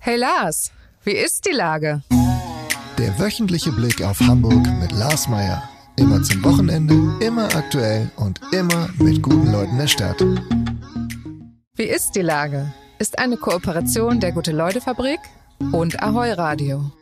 Hey Lars, wie ist die Lage? Der wöchentliche Blick auf Hamburg mit Lars Meier. Immer zum Wochenende, immer aktuell und immer mit guten Leuten der Stadt. Wie ist die Lage? Ist eine Kooperation der Gute-Leute-Fabrik und Ahoi Radio.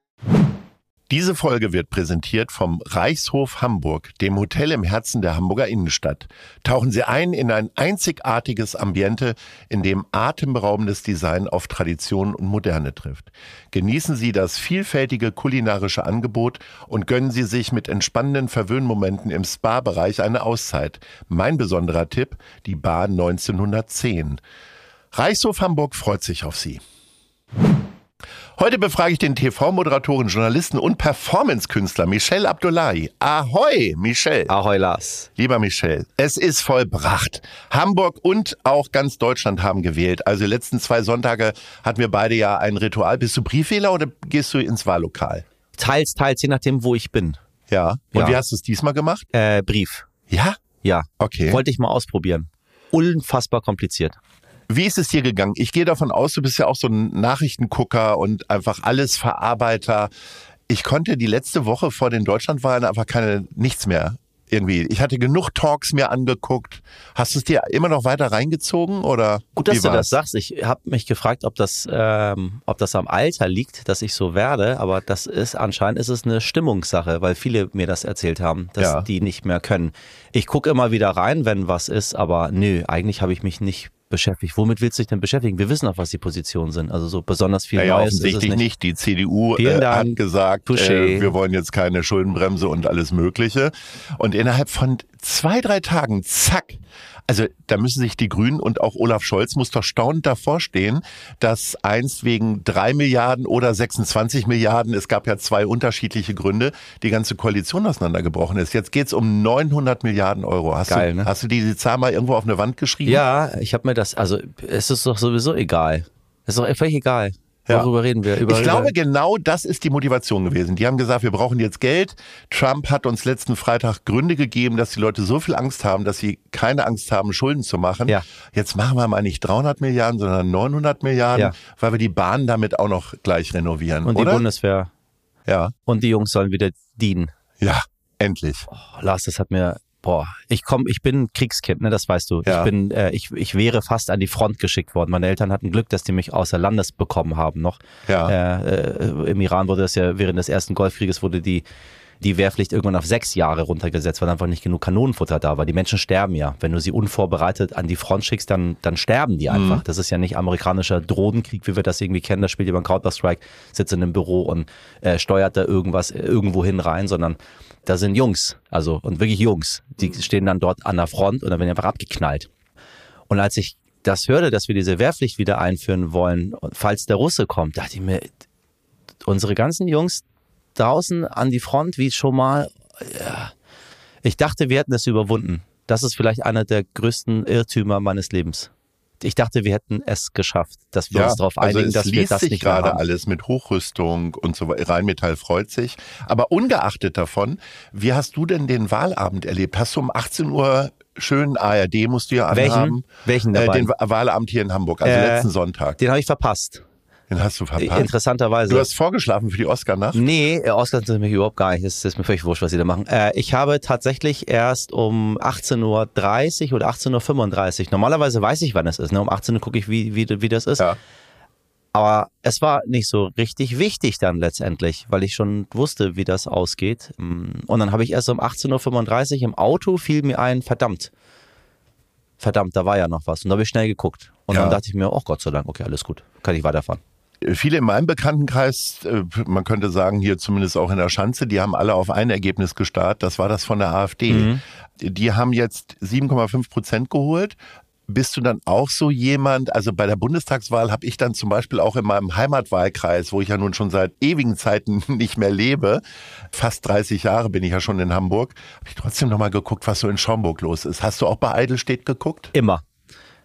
Diese Folge wird präsentiert vom Reichshof Hamburg, dem Hotel im Herzen der Hamburger Innenstadt. Tauchen Sie ein in ein einzigartiges Ambiente, in dem atemberaubendes Design auf Tradition und Moderne trifft. Genießen Sie das vielfältige kulinarische Angebot und gönnen Sie sich mit entspannenden Verwöhnmomenten im Spa-Bereich eine Auszeit. Mein besonderer Tipp, die Bar 1910. Reichshof Hamburg freut sich auf Sie. Heute befrage ich den TV-Moderatoren, Journalisten und Performance-Künstler Michel Abdullahi. Ahoi, Michel. Ahoi, Lars. Lieber Michel, es ist vollbracht. Hamburg und auch ganz Deutschland haben gewählt. Also die letzten 2 Sonntage hatten wir beide ja ein Ritual. Bist du Briefwähler oder gehst du ins Wahllokal? Teils, je nachdem, wo ich bin. Ja. Und Ja. wie hast du es diesmal gemacht? Brief. Ja? Ja. Okay. Wollte ich mal ausprobieren. Unfassbar kompliziert. Wie ist es dir gegangen? Ich gehe davon aus, du bist ja auch so ein Nachrichtengucker und einfach alles Verarbeiter. Ich konnte die letzte Woche vor den Deutschlandwahlen einfach nichts mehr irgendwie. Ich hatte genug Talks mir angeguckt. Hast du es dir immer noch weiter reingezogen oder? Gut, dass wie du war's? das sagst. Ich habe mich gefragt, ob das am Alter liegt, dass ich so werde. Aber anscheinend ist es eine Stimmungssache, weil viele mir das erzählt haben, dass die nicht mehr können. Ich gucke immer wieder rein, wenn was ist, aber nö, eigentlich habe ich mich nicht beschäftigt. Womit willst du dich denn beschäftigen? Wir wissen auch, was die Positionen sind. Also so besonders viel Naja, Neues ist es offensichtlich nicht. Die CDU Vielen hat Dank. gesagt, Touché. wir wollen jetzt keine Schuldenbremse und alles Mögliche. Und innerhalb von 2-3 Tagen, zack. Also da müssen sich die Grünen und auch Olaf Scholz muss doch staunend davor stehen, dass einst wegen 3 Milliarden oder 26 Milliarden, es gab ja 2 unterschiedliche Gründe, die ganze Koalition auseinandergebrochen ist. Jetzt geht's um 900 Milliarden Euro. Geil, ne? Hast du diese Zahl mal irgendwo auf eine Wand geschrieben? Ja, ich habe mir es ist doch sowieso egal. Es ist doch völlig egal. Ja. Worüber reden wir? Ich glaube, genau das ist die Motivation gewesen. Die haben gesagt, wir brauchen jetzt Geld. Trump hat uns letzten Freitag Gründe gegeben, dass die Leute so viel Angst haben, dass sie keine Angst haben, Schulden zu machen. Ja. Jetzt machen wir mal nicht 300 Milliarden, sondern 900 Milliarden, Ja. weil wir die Bahn damit auch noch gleich renovieren, Und die oder? Bundeswehr Ja, und die Jungs sollen wieder dienen. ja, endlich. Oh, Lars, das hat mir, ich bin Kriegskind, ne, das weißt du. Ja. Ich wäre fast an die Front geschickt worden. Meine Eltern hatten Glück, dass die mich außer Landes bekommen haben noch. Ja. Im Iran wurde das ja während des Ersten Golfkrieges wurde die Wehrpflicht irgendwann auf 6 Jahre runtergesetzt, weil einfach nicht genug Kanonenfutter da war. Die Menschen sterben ja. Wenn du sie unvorbereitet an die Front schickst, dann sterben die einfach. Das ist ja nicht amerikanischer Drohnenkrieg, wie wir das irgendwie kennen. Da spielt jemand Counter-Strike, sitzt in einem Büro und steuert da irgendwas irgendwo hin rein, sondern da sind Jungs, und wirklich Jungs, die stehen dann dort an der Front und dann werden die einfach abgeknallt. Und als ich das hörte, dass wir diese Wehrpflicht wieder einführen wollen, falls der Russe kommt, dachte ich mir, unsere ganzen Jungs draußen an die Front, wie schon mal, ich dachte, wir hätten das überwunden. Das ist vielleicht einer der größten Irrtümer meines Lebens. Ich dachte, wir hätten es geschafft, dass wir uns darauf einigen, dass wir das nicht mehr haben. Es liest sich gerade alles mit Hochrüstung und so weiter. Rheinmetall freut sich. Aber ungeachtet davon, wie hast du denn den Wahlabend erlebt? Hast du um 18 Uhr schön ARD musst du ja anhaben? Welchen dabei? Den Wahlabend hier in Hamburg, also letzten Sonntag. Den habe ich verpasst. Den hast du verpasst? Interessanterweise. Du hast vorgeschlafen für die Oscar-Nacht? Nee, Oscar sind mich überhaupt gar nicht. Das ist mir völlig wurscht, was sie da machen. Ich habe tatsächlich erst um 18.30 Uhr oder 18.35 Uhr. Normalerweise weiß ich, wann es ist. Ne? Um 18 Uhr gucke ich, wie das ist. Ja. Aber es war nicht so richtig wichtig dann letztendlich, weil ich schon wusste, wie das ausgeht. Und dann habe ich erst um 18.35 Uhr im Auto fiel mir ein, verdammt, da war ja noch was. Und da habe ich schnell geguckt. Und dann dachte ich mir, oh Gott sei Dank, okay, alles gut, kann ich weiterfahren. Viele in meinem Bekanntenkreis, man könnte sagen, hier zumindest auch in der Schanze, die haben alle auf ein Ergebnis gestarrt. Das war das von der AfD. Die haben jetzt 7,5% geholt. Bist du dann auch so jemand, also bei der Bundestagswahl habe ich dann zum Beispiel auch in meinem Heimatwahlkreis, wo ich ja nun schon seit ewigen Zeiten nicht mehr lebe, fast 30 Jahre bin ich ja schon in Hamburg, habe ich trotzdem nochmal geguckt, was so in Schaumburg los ist. Hast du auch bei Eidelstedt geguckt? Immer.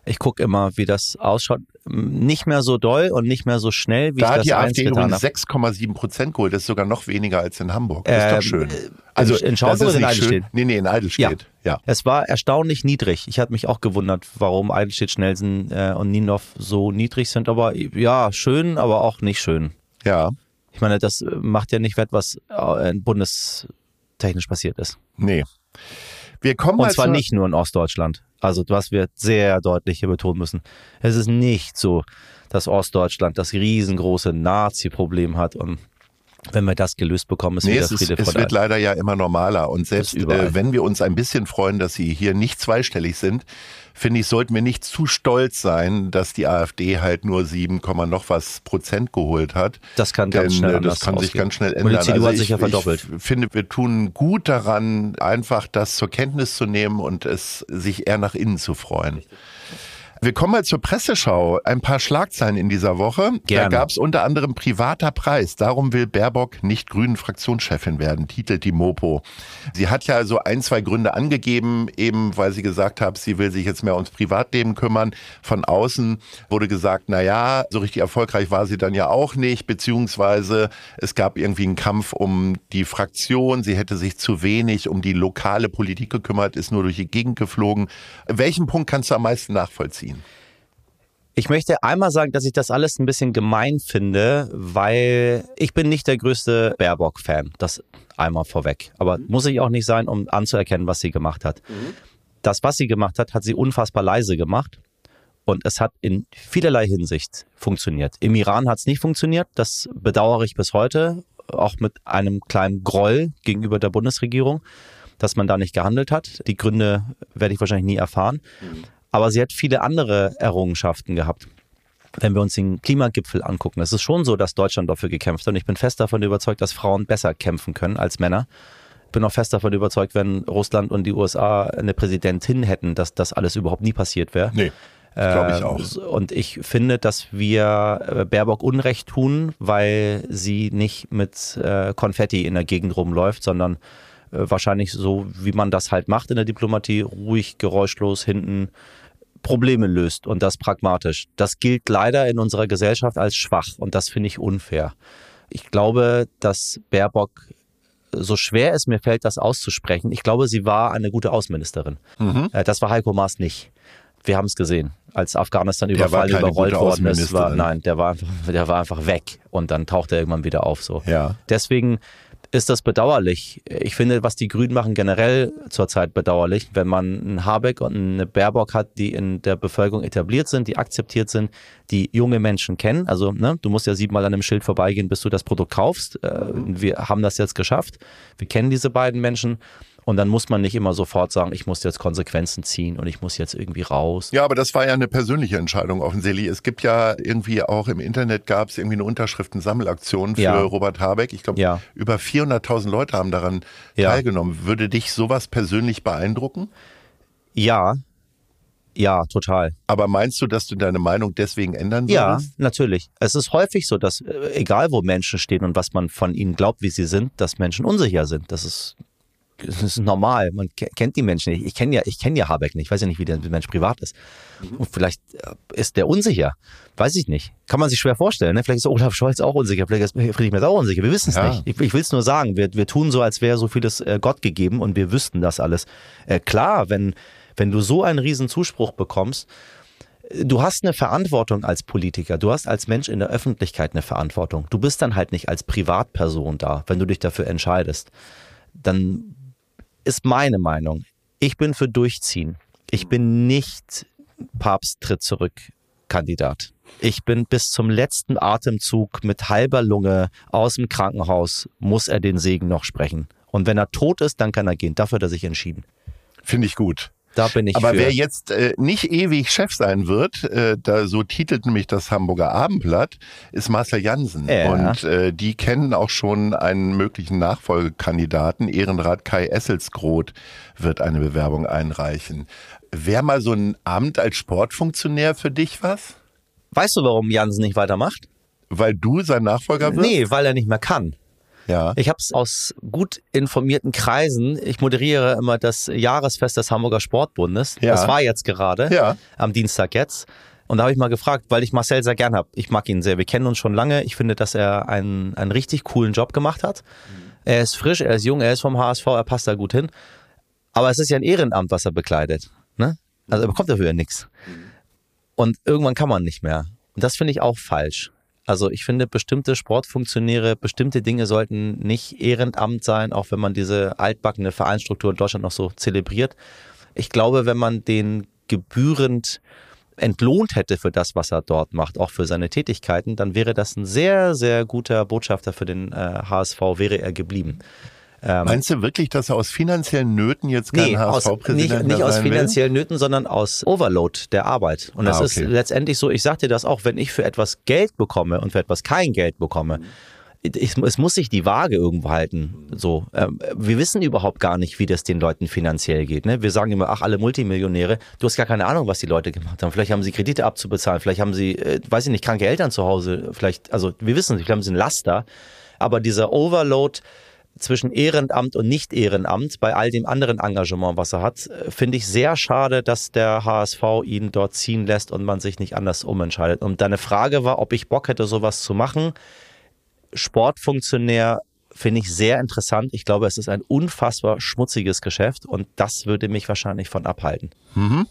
Ich gucke immer, wie das ausschaut. Nicht mehr so doll und nicht mehr so schnell, wie da ich das einst getan habe. Da hat die AfD übrigens 6,7% geholt. Das ist sogar noch weniger als in Hamburg. Das ist doch schön. Also in Schaumburg oder in Eidelstedt? Nee, in Eidelstedt. Ja. Es war erstaunlich niedrig. Ich hatte mich auch gewundert, warum Eidelstedt, Schnelsen und Niendorf so niedrig sind. Aber ja, schön, aber auch nicht schön. Ja. Ich meine, das macht ja nicht wett, was bundestechnisch passiert ist. Nee. Wir kommen und zwar nicht nur in Ostdeutschland. Also was wir sehr deutlich hier betonen müssen. Es ist nicht so, dass Ostdeutschland das riesengroße Nazi-Problem hat und wenn wir das gelöst bekommen, ist wieder Friede, Freude. Es wird leider ja immer normaler und selbst wenn wir uns ein bisschen freuen, dass sie hier nicht zweistellig sind, finde ich, sollten wir nicht zu stolz sein, dass die AfD halt nur 7, noch was Prozent geholt hat. Das kann ganz schnell das kann sich ganz schnell ändern. Und die CDU hat sich ja verdoppelt. Ich finde, wir tun gut daran, einfach das zur Kenntnis zu nehmen und es sich eher nach innen zu freuen. Wir kommen mal zur Presseschau. Ein paar Schlagzeilen in dieser Woche. Gerne. Da gab es unter anderem privater Preis. Darum will Baerbock nicht Grünen Fraktionschefin werden, titelt die Mopo. Sie hat ja so 1, 2 Gründe angegeben, eben weil sie gesagt hat, sie will sich jetzt mehr ums Privatleben kümmern. Von außen wurde gesagt, naja, so richtig erfolgreich war sie dann ja auch nicht, beziehungsweise es gab irgendwie einen Kampf um die Fraktion. Sie hätte sich zu wenig um die lokale Politik gekümmert, ist nur durch die Gegend geflogen. Welchen Punkt kannst du am meisten nachvollziehen? Ich möchte einmal sagen, dass ich das alles ein bisschen gemein finde, weil ich bin nicht der größte Baerbock-Fan. Das einmal vorweg. Aber muss ich auch nicht sein, um anzuerkennen, was sie gemacht hat. Das, was sie gemacht hat, hat sie unfassbar leise gemacht. Und es hat in vielerlei Hinsicht funktioniert. Im Iran hat es nicht funktioniert. Das bedauere ich bis heute. Auch mit einem kleinen Groll gegenüber der Bundesregierung, dass man da nicht gehandelt hat. Die Gründe werde ich wahrscheinlich nie erfahren. Aber sie hat viele andere Errungenschaften gehabt. Wenn wir uns den Klimagipfel angucken, es ist schon so, dass Deutschland dafür gekämpft hat. Und ich bin fest davon überzeugt, dass Frauen besser kämpfen können als Männer. Ich bin auch fest davon überzeugt, wenn Russland und die USA eine Präsidentin hätten, dass das alles überhaupt nie passiert wäre. Nee, glaube ich auch. Und ich finde, dass wir Baerbock Unrecht tun, weil sie nicht mit Konfetti in der Gegend rumläuft, sondern wahrscheinlich so, wie man das halt macht in der Diplomatie, ruhig, geräuschlos hinten Probleme löst und das pragmatisch. Das gilt leider in unserer Gesellschaft als schwach und das finde ich unfair. Ich glaube, dass Baerbock, so schwer es mir fällt, das auszusprechen, ich glaube, sie war eine gute Außenministerin. Das war Heiko Maas nicht. Wir haben es gesehen, als Afghanistan-Überfall überrollt worden ist. Der war einfach weg und dann taucht er irgendwann wieder auf. So. Ja. Deswegen ist das bedauerlich. Ich finde, was die Grünen machen, generell zurzeit bedauerlich, wenn man einen Habeck und eine Baerbock hat, die in der Bevölkerung etabliert sind, die akzeptiert sind, die junge Menschen kennen. Also du musst ja 7-mal an einem Schild vorbeigehen, bis du das Produkt kaufst. Wir haben das jetzt geschafft. Wir kennen diese beiden Menschen. Und dann muss man nicht immer sofort sagen, ich muss jetzt Konsequenzen ziehen und ich muss jetzt irgendwie raus. Ja, aber das war ja eine persönliche Entscheidung offensichtlich. Es gibt ja irgendwie auch im Internet gab es irgendwie eine Unterschriftensammelaktion für Robert Habeck. Ich glaube, über 400.000 Leute haben daran teilgenommen. Würde dich sowas persönlich beeindrucken? Ja, total. Aber meinst du, dass du deine Meinung deswegen ändern würdest? Ja, natürlich. Es ist häufig so, dass egal wo Menschen stehen und was man von ihnen glaubt, wie sie sind, dass Menschen unsicher sind. Das ist normal. Man kennt die Menschen nicht. Ich kenne ja Habeck nicht. Ich weiß ja nicht, wie der Mensch privat ist. Und vielleicht ist der unsicher. Weiß ich nicht. Kann man sich schwer vorstellen. Ne? Vielleicht ist Olaf Scholz auch unsicher. Vielleicht ist Friedrich Merz auch unsicher. Wir wissen es nicht. Ich will es nur sagen. Wir tun so, als wäre so vieles Gott gegeben und wir wüssten das alles. Klar, wenn du so einen riesen Zuspruch bekommst, du hast eine Verantwortung als Politiker. Du hast als Mensch in der Öffentlichkeit eine Verantwortung. Du bist dann halt nicht als Privatperson da, wenn du dich dafür entscheidest. Dann ist meine Meinung. Ich bin für Durchziehen. Ich bin nicht Papst tritt zurück Kandidat. Ich bin bis zum letzten Atemzug mit halber Lunge aus dem Krankenhaus, muss er den Segen noch sprechen. Und wenn er tot ist, dann kann er gehen. Dafür hat er sich entschieden. Finde ich gut. Da bin ich Aber für. wer jetzt nicht ewig Chef sein wird, so titelt nämlich das Hamburger Abendblatt, ist Marcel Jansen. Ja. Und die kennen auch schon einen möglichen Nachfolgekandidaten. Ehrenrat Kai Esselsgroth wird eine Bewerbung einreichen. Wäre mal so ein Amt als Sportfunktionär für dich was? Weißt du, warum Jansen nicht weitermacht? Weil du sein Nachfolger wirst? Nee, weil er nicht mehr kann. Ja. Ich habe es aus gut informierten Kreisen, ich moderiere immer das Jahresfest des Hamburger Sportbundes. Ja. Das war jetzt gerade, Ja. am Dienstag jetzt. Und da habe ich mal gefragt, weil ich Marcel sehr gern habe. Ich mag ihn sehr, wir kennen uns schon lange. Ich finde, dass er einen richtig coolen Job gemacht hat. Er ist frisch, er ist jung, er ist vom HSV, er passt da gut hin. Aber es ist ja ein Ehrenamt, was er bekleidet. Ne? Also er bekommt dafür ja nichts. Und irgendwann kann man nicht mehr. Und das finde ich auch falsch. Also ich finde, bestimmte Sportfunktionäre, bestimmte Dinge sollten nicht Ehrenamt sein, auch wenn man diese altbackene Vereinsstruktur in Deutschland noch so zelebriert. Ich glaube, wenn man den gebührend entlohnt hätte für das, was er dort macht, auch für seine Tätigkeiten, dann wäre das ein sehr, sehr guter Botschafter für den HSV, wäre er geblieben. Meinst du wirklich, dass er aus finanziellen Nöten jetzt kein HSV-Präsident nicht mehr aus sein will? finanziellen Nöten, sondern aus Overload der Arbeit. Und das ist letztendlich so, ich sag dir das auch, wenn ich für etwas Geld bekomme und für etwas kein Geld bekomme, es muss sich die Waage irgendwo halten. So, wir wissen überhaupt gar nicht, wie das den Leuten finanziell geht. Ne? Wir sagen immer, ach, alle Multimillionäre. Du hast gar keine Ahnung, was die Leute gemacht haben. Vielleicht haben sie Kredite abzubezahlen, vielleicht haben sie, weiß ich nicht, kranke Eltern zu Hause. Vielleicht, also wir wissen nicht, vielleicht haben sie ein Laster. Aber dieser Overload zwischen Ehrenamt und Nicht-Ehrenamt bei all dem anderen Engagement, was er hat, finde ich sehr schade, dass der HSV ihn dort ziehen lässt und man sich nicht anders umentscheidet. Und deine Frage war, ob ich Bock hätte, sowas zu machen. Sportfunktionär finde ich sehr interessant. Ich glaube, es ist ein unfassbar schmutziges Geschäft und das würde mich wahrscheinlich von abhalten. Mhm.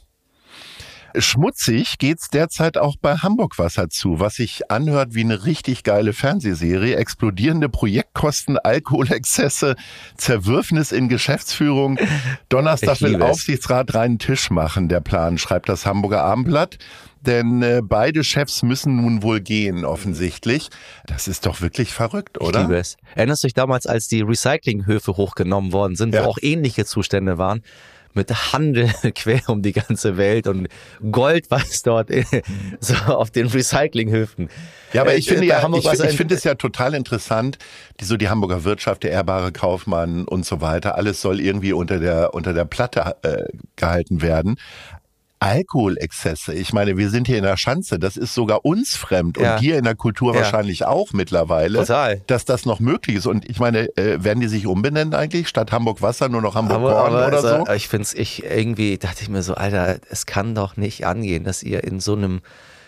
Schmutzig geht's derzeit auch bei Hamburg Wasser zu, was sich anhört wie eine richtig geile Fernsehserie. Explodierende Projektkosten, Alkoholexzesse, Zerwürfnis in Geschäftsführung. Donnerstag will Aufsichtsrat reinen Tisch machen, der Plan, schreibt das Hamburger Abendblatt. Denn beide Chefs müssen nun wohl gehen, offensichtlich. Das ist doch wirklich verrückt, oder? Ich liebe es. Erinnerst du dich damals, als die Recyclinghöfe hochgenommen worden sind, wo auch ähnliche Zustände waren? Mit Handel quer um die ganze Welt und Gold, was dort so auf den Recyclinghöfen. Ja, aber ich finde ich finde es ja total interessant, die Hamburger Wirtschaft, der ehrbare Kaufmann und so weiter, alles soll irgendwie unter der Platte gehalten werden. Alkoholexzesse, ich meine, wir sind hier in der Schanze, das ist sogar uns fremd und dir in der Kultur wahrscheinlich auch mittlerweile, dass das noch möglich ist. Und ich meine, werden die sich umbenennen eigentlich? Statt Hamburg Wasser nur noch Hamburg Korn oder so? Irgendwie dachte ich mir so, Alter, es kann doch nicht angehen, dass ihr in so einem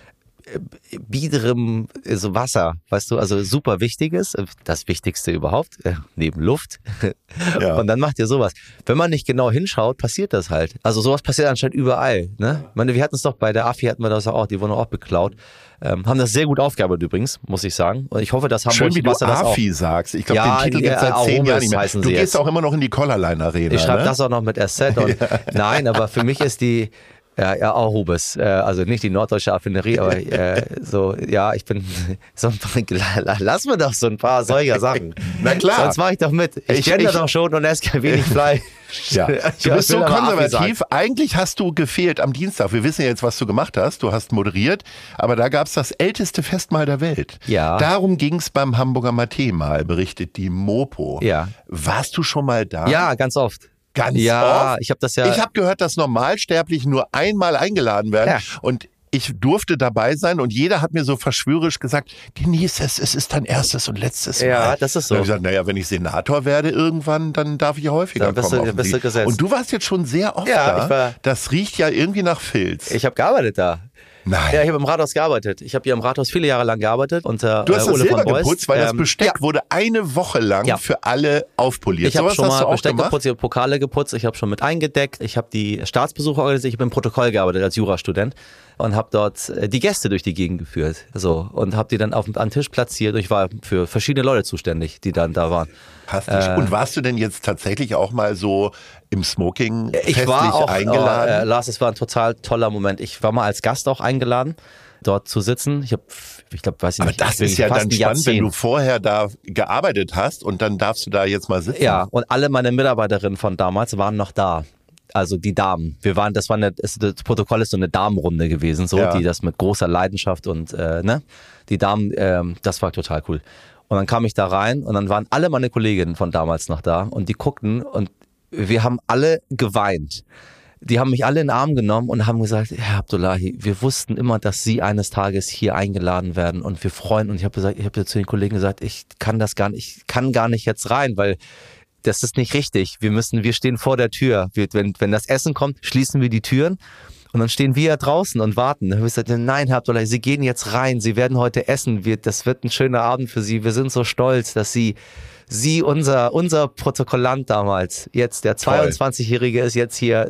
biederem so Wasser, weißt du, also super wichtiges, das Wichtigste überhaupt, neben Luft. Ja. Und dann macht ihr sowas. Wenn man nicht genau hinschaut, passiert das halt. Also sowas passiert anscheinend überall. Ne? Ich meine, wir hatten es doch bei der AFI, hatten wir das auch, die wurden auch beklaut. Haben das sehr gut aufgearbeitet übrigens, muss ich sagen. Und ich hoffe, dass Hamburg Schön, wie du AFI sagst. Ich glaube, den Titel gibt es seit 10 Jahren nicht mehr. Du gehst auch immer noch in die Collarline Arena. Ich schreibe das auch noch mit SZ. Und nein, aber für mich ist die Arhubes, also nicht die norddeutsche Affinerie, aber ich bin so lass mir doch so ein paar solcher Sachen. Na klar. Sonst mache ich doch mit. Ich kenne doch schon und esse wenig Fleisch. Ja. Du bist so konservativ. Eigentlich hast du gefehlt am Dienstag. Wir wissen ja jetzt, was du gemacht hast. Du hast moderiert, aber da gab es das älteste Festmahl der Welt. Ja. Darum ging es beim Hamburger Maté-Mahl, berichtet die Mopo. Ja. Warst du schon mal da? Ja, ganz oft. Ganz oft? Ich habe das ja. Ich habe gehört, dass Normalsterbliche nur einmal eingeladen werden und ich durfte dabei sein und jeder hat mir so verschwörerisch gesagt, genieß es ist dein erstes und letztes Mal. Ja, das ist so. Und ich gesagt, naja, wenn ich Senator werde irgendwann, dann darf ich häufiger kommen. Bist du gesetzt. Und du warst jetzt schon sehr oft da. Das riecht ja irgendwie nach Filz. Ich habe gearbeitet da. Nein. Ja, ich habe im Rathaus gearbeitet. Ich habe hier im Rathaus viele Jahre lang gearbeitet. Und, du hast das Silber geputzt, weil das Besteck wurde eine Woche lang für alle aufpoliert. Ich habe schon mal Besteck geputzt, ich habe Pokale geputzt, ich habe schon mit eingedeckt, ich habe die Staatsbesuche organisiert, ich habe im Protokoll gearbeitet als Jurastudent und habe dort die Gäste durch die Gegend geführt und habe die dann an den Tisch platziert und ich war für verschiedene Leute zuständig, die dann da waren. Und warst du denn jetzt tatsächlich auch mal so im Smoking festlich eingeladen? Lars, es war ein total toller Moment. Ich war mal als Gast auch eingeladen, dort zu sitzen. Ich glaube, weiß ich nicht. Aber das ist ja dann spannend, wenn du vorher da gearbeitet hast und dann darfst du da jetzt mal sitzen. Ja, und alle meine Mitarbeiterinnen von damals waren noch da. Also die Damen. Das Protokoll ist so eine Damenrunde gewesen, die das mit großer Leidenschaft und die Damen, das war total cool. Und dann kam ich da rein und dann waren alle meine Kolleginnen von damals noch da und die guckten und wir haben alle geweint. Die haben mich alle in den Arm genommen und haben gesagt, Herr Abdullahi, wir wussten immer, dass Sie eines Tages hier eingeladen werden und wir freuen. Und ich habe zu den Kollegen gesagt, ich kann gar nicht jetzt rein, weil das ist nicht richtig. Wir stehen vor der Tür. Wenn das Essen kommt, schließen wir die Türen und dann stehen wir ja draußen und warten. Dann habe ich gesagt, nein, Herr Abdullahi, Sie gehen jetzt rein. Sie werden heute essen. Das wird ein schöner Abend für Sie. Wir sind so stolz, dass Sie unser Protokollant damals, jetzt der 22-Jährige ist jetzt hier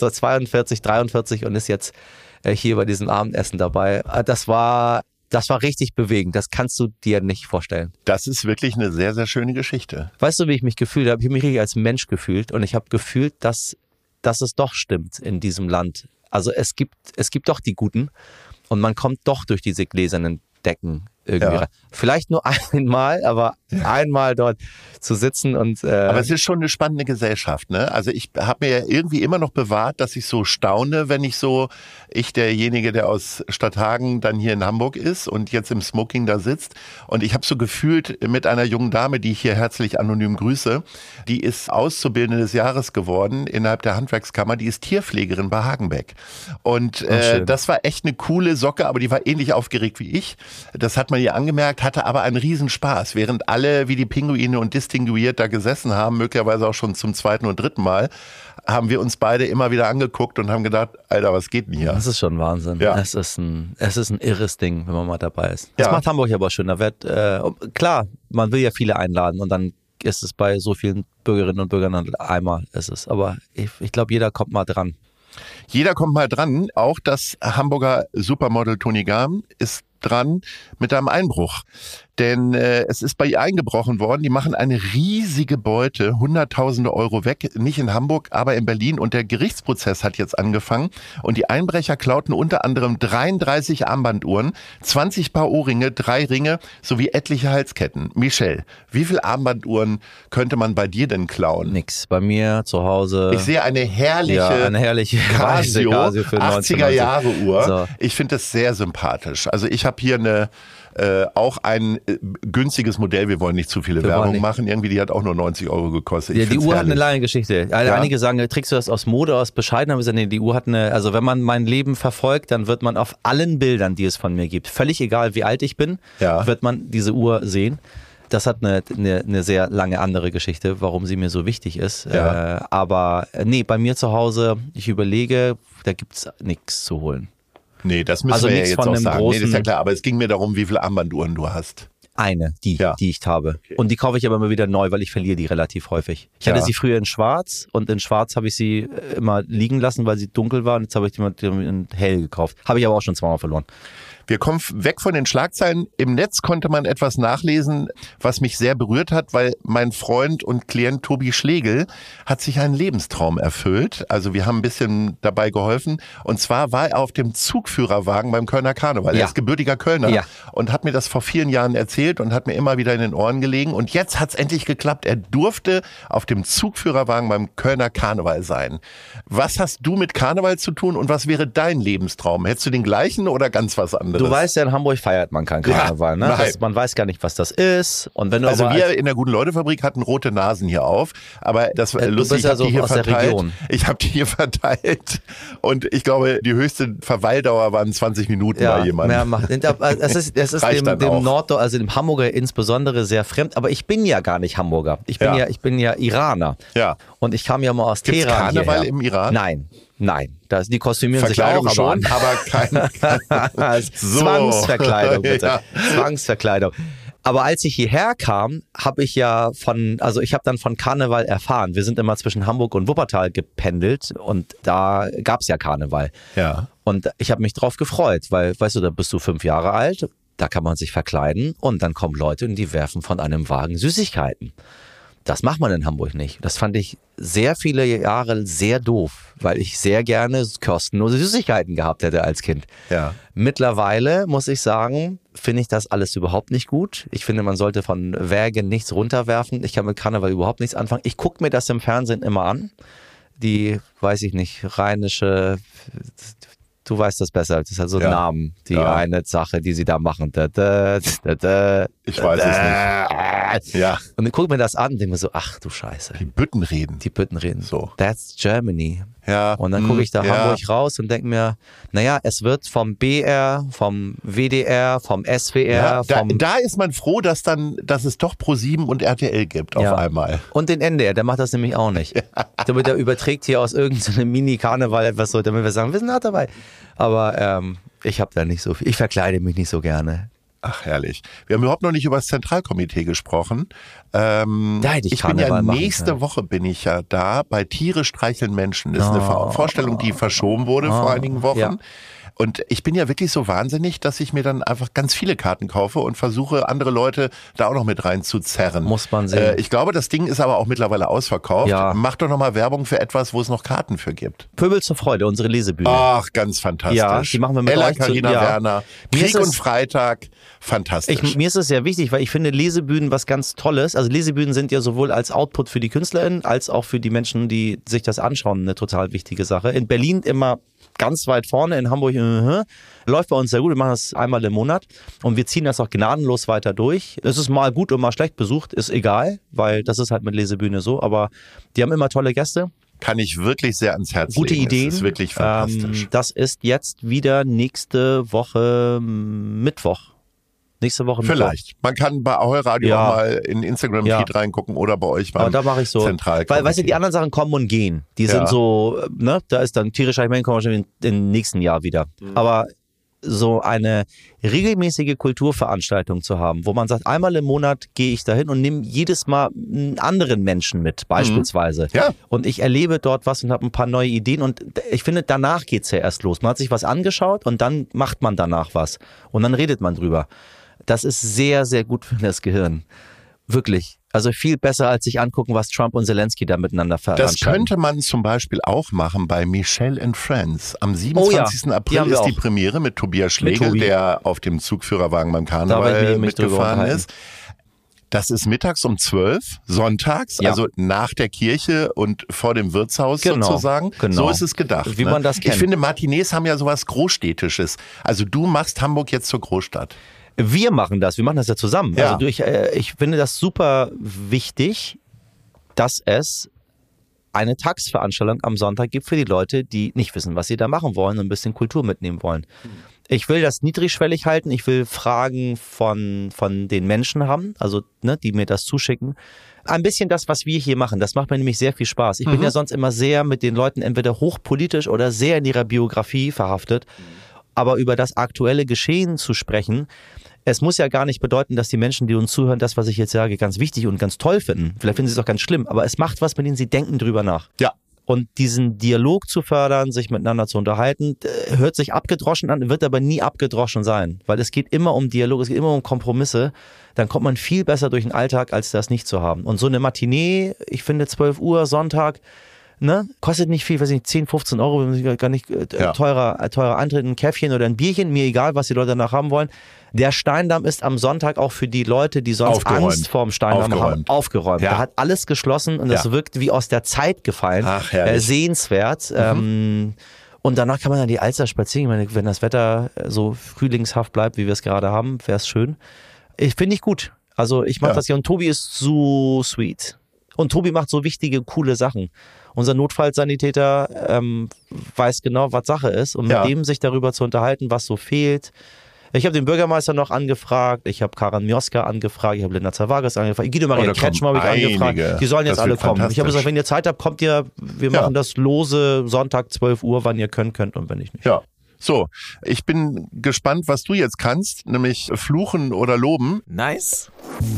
42, 43 und ist jetzt hier bei diesem Abendessen dabei. Das war richtig bewegend. Das kannst du dir nicht vorstellen. Das ist wirklich eine sehr, sehr schöne Geschichte. Weißt du, wie ich mich gefühlt habe? Ich habe mich richtig als Mensch gefühlt und ich habe gefühlt, dass es doch stimmt in diesem Land. Also es gibt doch die Guten und man kommt doch durch diese gläsernen Decken irgendwie rein. Vielleicht nur einmal, aber einmal dort zu sitzen und... Aber es ist schon eine spannende Gesellschaft, ne? Also ich habe mir ja irgendwie immer noch bewahrt, dass ich so staune, wenn derjenige, der aus Stadthagen dann hier in Hamburg ist und jetzt im Smoking da sitzt. Und ich habe so gefühlt mit einer jungen Dame, die ich hier herzlich anonym grüße, die ist Auszubildende des Jahres geworden innerhalb der Handwerkskammer, die ist Tierpflegerin bei Hagenbeck. Und das war echt eine coole Socke, aber die war ähnlich aufgeregt wie ich. Das hat man ihr angemerkt, hatte aber einen Riesenspaß, während alle wie die Pinguine und distinguiert da gesessen haben, möglicherweise auch schon zum 2. und 3. Mal, haben wir uns beide immer wieder angeguckt und haben gedacht, Alter, was geht denn hier? Das ist schon Wahnsinn. Ja. Es ist ein irres Ding, wenn man mal dabei ist. Das macht Hamburg aber schön. Klar, man will ja viele einladen und dann ist es bei so vielen Bürgerinnen und Bürgern einmal ist es. Aber ich glaube, jeder kommt mal dran. Jeder kommt mal dran. Auch das Hamburger Supermodel Toni Gahm ist dran mit einem Einbruch. Denn es ist bei ihr eingebrochen worden. Die machen eine riesige Beute, Hunderttausende Euro weg. Nicht in Hamburg, aber in Berlin. Und der Gerichtsprozess hat jetzt angefangen. Und die Einbrecher klauten unter anderem 33 Armbanduhren, 20 Paar Ohrringe, 3 Ringe sowie etliche Halsketten. Michelle, wie viele Armbanduhren könnte man bei dir denn klauen? Nix. Bei mir zu Hause. Ich sehe eine herrliche Casio für 80er Jahre Uhr. So. Ich finde das sehr sympathisch. Also ich habe hier auch ein günstiges Modell. Wir wollen nicht zu viele Werbung machen. Irgendwie, die hat auch nur 90 Euro gekostet. Ja, die Uhr hat eine lange Geschichte. Einige sagen, trägst du das aus Mode, aus Bescheidenheit? Nee, die Uhr hat also wenn man mein Leben verfolgt, dann wird man auf allen Bildern, die es von mir gibt, völlig egal wie alt ich bin, wird man diese Uhr sehen. Das hat eine sehr lange andere Geschichte, warum sie mir so wichtig ist. Ja. Aber nee, bei mir zu Hause, ich überlege, da gibt's nichts zu holen. Nee, das müssen wir ja jetzt auch sagen. Nee, das ist ja klar, aber es ging mir darum, wie viele Armbanduhren du hast. Eine, die ich habe. Okay. Und die kaufe ich aber immer wieder neu, weil ich verliere die relativ häufig. Ich hatte sie früher in schwarz und in schwarz habe ich sie immer liegen lassen, weil sie dunkel war und jetzt habe ich die mal in hell gekauft. Habe ich aber auch schon 2-mal verloren. Wir kommen weg von den Schlagzeilen. Im Netz konnte man etwas nachlesen, was mich sehr berührt hat, weil mein Freund und Klient Tobi Schlegel hat sich einen Lebenstraum erfüllt. Also wir haben ein bisschen dabei geholfen. Und zwar war er auf dem Zugführerwagen beim Kölner Karneval. Er ist gebürtiger Kölner und hat mir das vor vielen Jahren erzählt und hat mir immer wieder in den Ohren gelegen. Und jetzt hat es endlich geklappt. Er durfte auf dem Zugführerwagen beim Kölner Karneval sein. Was hast du mit Karneval zu tun und was wäre dein Lebenstraum? Hättest du den gleichen oder ganz was anderes? Du weißt ja, in Hamburg feiert man keinen Karneval, ne? Man weiß gar nicht, was das ist. Und wenn du wir in der Guten-Leute-Fabrik hatten rote Nasen hier auf, aber das war lustig, ich habe die hier verteilt. Ich habe die hier verteilt und ich glaube, die höchste Verweildauer waren 20 Minuten bei jemandem. Es ist dem Norddeutsch, also dem Hamburger insbesondere sehr fremd, aber ich bin ja gar nicht Hamburger. Ich bin ja Iraner. Ja. Und ich kam ja mal aus Teheran hierher. Gibt's Karneval im Iran? Nein. Die kostümieren sich auch schon, aber keine Zwangsverkleidung, bitte. Zwangsverkleidung. Aber als ich hierher kam, habe ich dann von Karneval erfahren. Wir sind immer zwischen Hamburg und Wuppertal gependelt und da gab es ja Karneval. Ja. Und ich habe mich drauf gefreut, weil, weißt du, da bist du 5 Jahre alt, da kann man sich verkleiden und dann kommen Leute und die werfen von einem Wagen Süßigkeiten. Das macht man in Hamburg nicht. Das fand ich sehr viele Jahre sehr doof, weil ich sehr gerne kostenlose Süßigkeiten gehabt hätte als Kind. Ja. Mittlerweile, muss ich sagen, finde ich das alles überhaupt nicht gut. Ich finde, man sollte von Wägen nichts runterwerfen. Ich kann mit Karneval überhaupt nichts anfangen. Ich gucke mir das im Fernsehen immer an. Die, weiß ich nicht, rheinische... Du weißt das besser, das ist halt so ein Namen, die eine Sache, die sie da machen. Ich weiß es nicht. Ja. Und dann gucke ich mir das an und denke mir so, ach du Scheiße. Die Büttenreden. Die Büttenreden. So. That's Germany. Ja. Und dann gucke ich da ja. Hamburg raus und denke mir, naja, es wird vom BR, vom WDR, vom SWR, Ja, da ist man froh, dass es doch Pro7 und RTL gibt auf einmal. Und den NDR, der macht das nämlich auch nicht. Der überträgt hier aus irgendeinem Mini-Karneval etwas so, damit wir sagen, wir sind auch dabei. Aber ich habe da nicht so viel, ich verkleide mich nicht so gerne. Ach, herrlich. Wir haben überhaupt noch nicht über das Zentralkomitee gesprochen. Da hätte ich bin ja Karneval machen nächste können. Woche bin ich ja da bei Tiere streicheln Menschen. Das ist eine Vorstellung, die verschoben wurde vor einigen Wochen. Ja. Und ich bin ja wirklich so wahnsinnig, dass ich mir dann einfach ganz viele Karten kaufe und versuche, andere Leute da auch noch mit reinzuzerren. Muss man sehen. Ich glaube, das Ding ist aber auch mittlerweile ausverkauft. Ja. Mach doch noch mal Werbung für etwas, wo es noch Karten für gibt. Pöbel zur Freude, unsere Lesebühne. Ach, ganz fantastisch. Ja, die machen wir mit Ella euch Carina Werner, Mir Krieg ist und es- Freitag, fantastisch. Mir ist es sehr wichtig, weil ich finde Lesebühnen was ganz Tolles. Also Lesebühnen sind ja sowohl als Output für die KünstlerInnen als auch für die Menschen, die sich das anschauen, eine total wichtige Sache. In Berlin immer ganz weit vorne, in Hamburg läuft bei uns sehr gut. Wir machen das einmal im Monat und wir ziehen das auch gnadenlos weiter durch. Es ist mal gut und mal schlecht besucht, ist egal, weil das ist halt mit Lesebühne so. Aber die haben immer tolle Gäste. Kann ich wirklich sehr ans Herz Gute legen. Ideen. Das ist wirklich fantastisch. Das ist jetzt wieder nächste Woche Mittwoch. Nächste Woche Mittwoch. Vielleicht. Man kann bei Ahoi Radio Ja. auch mal in den Instagram-Feed reingucken oder bei euch beim Aber da mache ich so. Zentralkomitee. Weil, weißt du, die anderen Sachen kommen und gehen. Die Ja. sind so, ne, da ist dann tierisch Eichmann, kommen wahrscheinlich im nächsten Jahr wieder. Aber so eine regelmäßige Kulturveranstaltung zu haben, wo man sagt, einmal im Monat gehe ich dahin und nehme jedes Mal einen anderen Menschen mit, beispielsweise. Ja. Und ich erlebe dort was und habe ein paar neue Ideen und ich finde, danach geht's ja erst los. Man hat sich was angeschaut und dann macht man danach was. Und dann redet man drüber. Das ist sehr, sehr gut für das Gehirn. Wirklich. Also viel besser, als sich angucken, was Trump und Zelensky da miteinander Das veranstalten. könnte man zum Beispiel auch machen bei Michelle and Friends. Am 27. Die April haben wir ist die auch. Premiere mit Tobias Schlegel, Tobi. der auf dem Zugführerwagen beim Da Karneval werde ich mich drüber mitgefahren unterhalten. ist. Das ist mittags um 12, sonntags, Ja. also nach der Kirche und vor dem Wirtshaus Genau, sozusagen. genau. So ist es gedacht. Wie man das kennt. Ich finde, Matinees haben ja sowas Großstädtisches. Also du machst Hamburg jetzt zur Großstadt. Wir machen das ja zusammen. Ja. Also ich finde das super wichtig, dass es eine Tagsveranstaltung am Sonntag gibt für die Leute, die nicht wissen, was sie da machen wollen und ein bisschen Kultur mitnehmen wollen. Ich will das niedrigschwellig halten. Ich will Fragen von den Menschen haben, also die mir das zuschicken. Ein bisschen das, was wir hier machen, das macht mir nämlich sehr viel Spaß. Ich bin ja sonst immer sehr mit den Leuten entweder hochpolitisch oder sehr in ihrer Biografie verhaftet. Aber über das aktuelle Geschehen zu sprechen, es muss ja gar nicht bedeuten, dass die Menschen, die uns zuhören, das, was ich jetzt sage, ganz wichtig und ganz toll finden. Vielleicht finden sie es auch ganz schlimm, aber es macht was, mit denen sie denken drüber nach. Ja. Und diesen Dialog zu fördern, sich miteinander zu unterhalten, hört sich abgedroschen an, wird aber nie abgedroschen sein. Weil es geht immer um Dialog, es geht immer um Kompromisse. Dann kommt man viel besser durch den Alltag, als das nicht zu haben. Und so eine Matinee, ich finde 12 Uhr, Sonntag, kostet nicht viel, weiß nicht, 10, 15 Euro, gar nicht teurer Eintritt, ein Käffchen oder ein Bierchen, mir egal, was die Leute danach haben wollen. Der Steindamm ist am Sonntag auch für die Leute, die sonst Angst vorm Steindamm haben, aufgeräumt. Ja. Da hat alles geschlossen und das wirkt wie aus der Zeit gefallen. Ach, herrlich. Sehenswert. Und danach kann man dann die Alster spazieren. Ich meine, wenn das Wetter so frühlingshaft bleibt, wie wir es gerade haben, wäre es schön. Finde ich gut. Also ich mache das hier und Tobi ist so sweet. Und Tobi macht so wichtige, coole Sachen. Unser Notfallsanitäter weiß genau, was Sache ist. Und mit dem sich darüber zu unterhalten, was so fehlt. Ich habe den Bürgermeister noch angefragt, ich habe Karan Mioska angefragt, ich habe Linda Zerwages angefragt, Guido Maria Kretschmer habe ich angefragt. Die sollen jetzt alle kommen. Ich habe gesagt, wenn ihr Zeit habt, kommt ihr, wir machen das lose Sonntag 12 Uhr, wann ihr könnt und wenn ich nicht. Ja. So, ich bin gespannt, was du jetzt kannst, nämlich fluchen oder loben. Nice.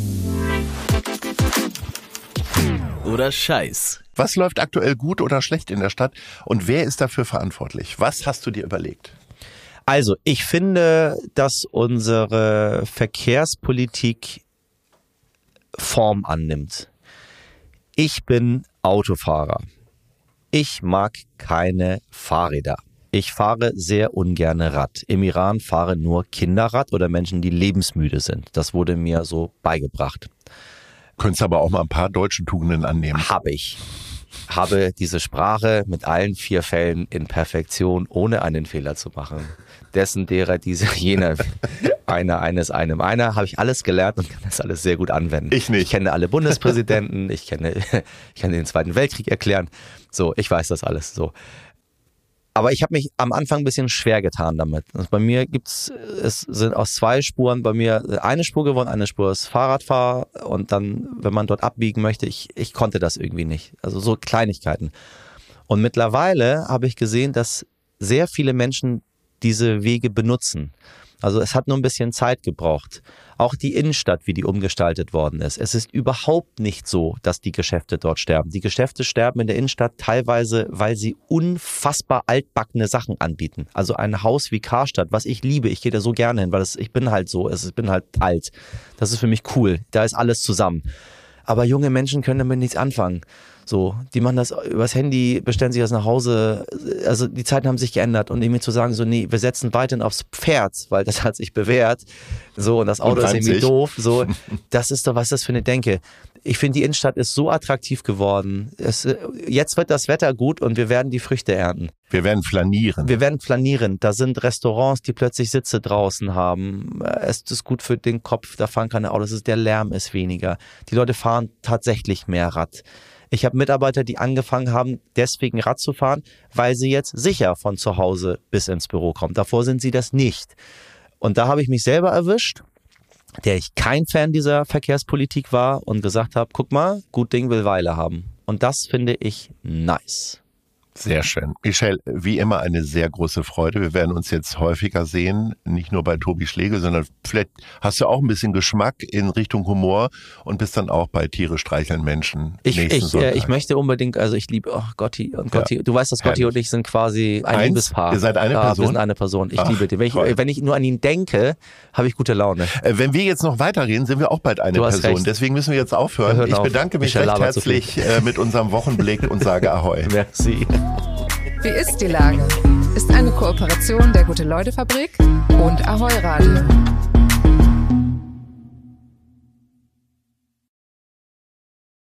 Oder Scheiß. Was läuft aktuell gut oder schlecht in der Stadt und wer ist dafür verantwortlich? Was hast du dir überlegt? Also, ich finde, dass unsere Verkehrspolitik Form annimmt. Ich bin Autofahrer. Ich mag keine Fahrräder. Ich fahre sehr ungern Rad. Im Iran fahren nur Kinder Rad oder Menschen, die lebensmüde sind. Das wurde mir so beigebracht. Könntest aber auch mal ein paar deutsche Tugenden annehmen. Habe ich. habe diese Sprache mit allen 4 Fällen in Perfektion, ohne einen Fehler zu machen. Dessen, derer, diese, jener, einer, eines, einem, einer, habe ich alles gelernt und kann das alles sehr gut anwenden. Ich nicht. Ich kenne alle Bundespräsidenten, ich kann den Zweiten Weltkrieg erklären. So, ich weiß das alles so. Aber ich habe mich am Anfang ein bisschen schwer getan damit. Also bei mir es sind aus 2 Spuren bei mir eine Spur geworden, eine Spur ist Fahrradfahr und dann, wenn man dort abbiegen möchte, ich konnte das irgendwie nicht. Also so Kleinigkeiten. Und mittlerweile habe ich gesehen, dass sehr viele Menschen diese Wege benutzen. Also es hat nur ein bisschen Zeit gebraucht. Auch die Innenstadt, wie die umgestaltet worden ist. Es ist überhaupt nicht so, dass die Geschäfte dort sterben. Die Geschäfte sterben in der Innenstadt teilweise, weil sie unfassbar altbackene Sachen anbieten. Also ein Haus wie Karstadt, was ich liebe, ich gehe da so gerne hin, weil ich bin halt so, ich bin halt alt. Das ist für mich cool, da ist alles zusammen. Aber junge Menschen können damit nichts anfangen. So, die machen das übers Handy, bestellen sich das nach Hause. Also die Zeiten haben sich geändert und irgendwie zu sagen, so nee, wir setzen weiterhin aufs Pferd, weil das hat sich bewährt. So, und das Auto ist irgendwie doof. So, das ist doch, was ist das für eine Denke? Ich finde, die Innenstadt ist so attraktiv geworden. Jetzt wird das Wetter gut und wir werden die Früchte ernten. Wir werden flanieren. Wir werden flanieren. Da sind Restaurants, die plötzlich Sitze draußen haben. Es ist gut für den Kopf, da fahren keine Autos, der Lärm ist weniger. Die Leute fahren tatsächlich mehr Rad. Ich habe Mitarbeiter, die angefangen haben, deswegen Rad zu fahren, weil sie jetzt sicher von zu Hause bis ins Büro kommen. Davor sind sie das nicht. Und da habe ich mich selber erwischt, der ich kein Fan dieser Verkehrspolitik war und gesagt habe, guck mal, gut Ding will Weile haben. Und das finde ich nice. Sehr schön. Michelle, wie immer eine sehr große Freude. Wir werden uns jetzt häufiger sehen, nicht nur bei Tobi Schlegel, sondern vielleicht hast du auch ein bisschen Geschmack in Richtung Humor und bist dann auch bei Tiere streicheln Menschen. Ich möchte unbedingt, also ich liebe Gotti und Gotti. Ja, du weißt, dass Gotti und ich sind quasi ein Liebespaar. Ihr seid eine Person? Wir sind eine Person. Ich liebe den. Wenn ich nur an ihn denke, habe ich gute Laune. Wenn wir jetzt noch weiterreden, sind wir auch bald eine Person. Recht. Deswegen müssen wir jetzt aufhören. Ich bedanke mich recht herzlich mit unserem Wochenblick und sage Ahoi. Merci. Wie ist die Lage? Ist eine Kooperation der Gute-Leute-Fabrik und Ahoi Radio.